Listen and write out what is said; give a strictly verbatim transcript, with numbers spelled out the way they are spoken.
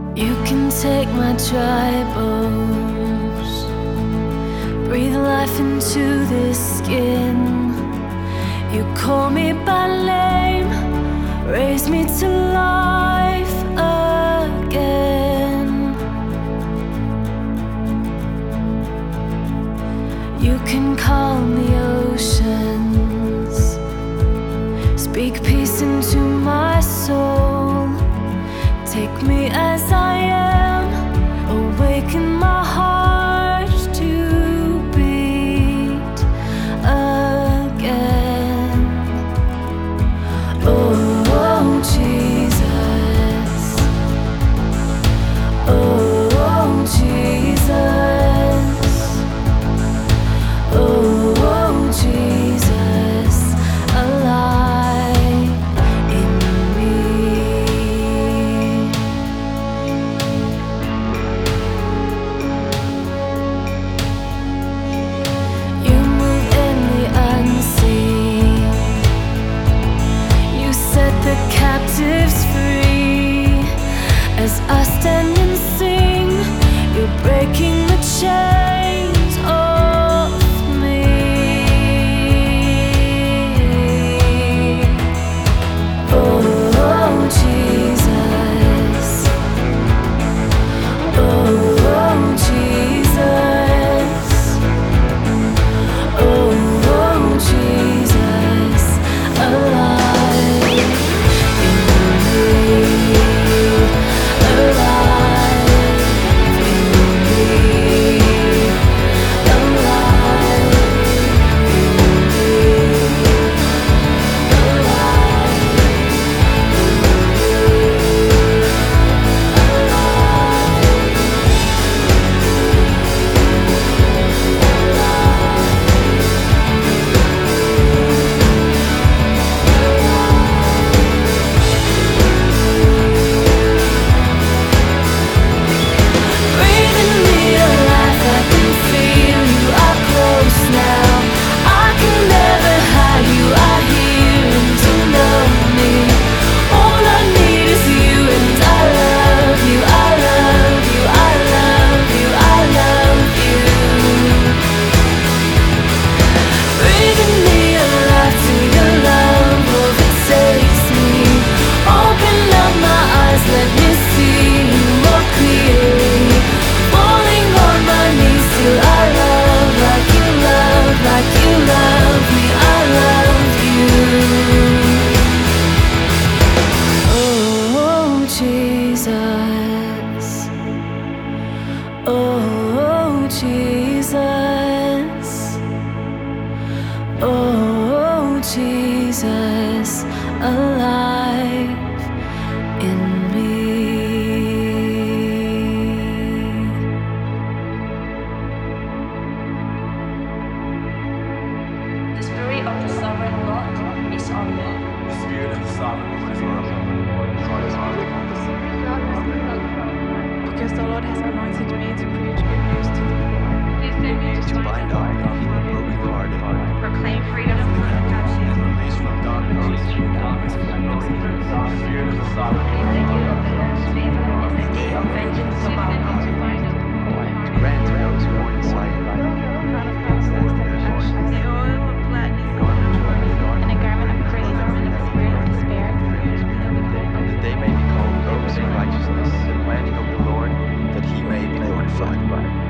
You can take my dry bones, breathe life into this skin. You call me by name, raise me to life again. You can calm the oceans, speak peace into my soul. Take me as I am, awaken my heart to beat again. Oh, oh Jesus. Oh, oh Jesus. Oh, oh Jesus, alive in me. You move in the unseen. You set the captives free. As I stand and sing, you're breaking the chains off me. Oh, oh Jesus. Oh, oh Jesus. Oh, oh Jesus, alive in me. Alive in me. Alive breathing me alive, I can feel you are close now. I can never hide, you are here and to know me. All I need is you, and I love you, I love you, I love you, I love you. Breathing me alive till your love overtakes me. Open up my eyes, let me see you more clearly. Falling on my knees till I love like you love, like you love me. I love you. Oh Jesus. Oh Jesus. Oh Jesus, alive in me. The Spirit of the Sovereign Lord is on me. The Spirit of the Sovereign Lord is on me. Because the Lord has anointed me to preach good news to the poor, To bind up and heal the brokenhearted, Proclaim freedom from the captive. and release from darkness. The Spirit of the Sovereign Lord is on me. In the day of vengeance of our God. To grant to those who mourn in Zion, crown of righteousness and ashes, The oil of gladness. and a garment of praise over the spirit of despair. that they may be called robes of righteousness, the planting of the Lord, that he may be glorified.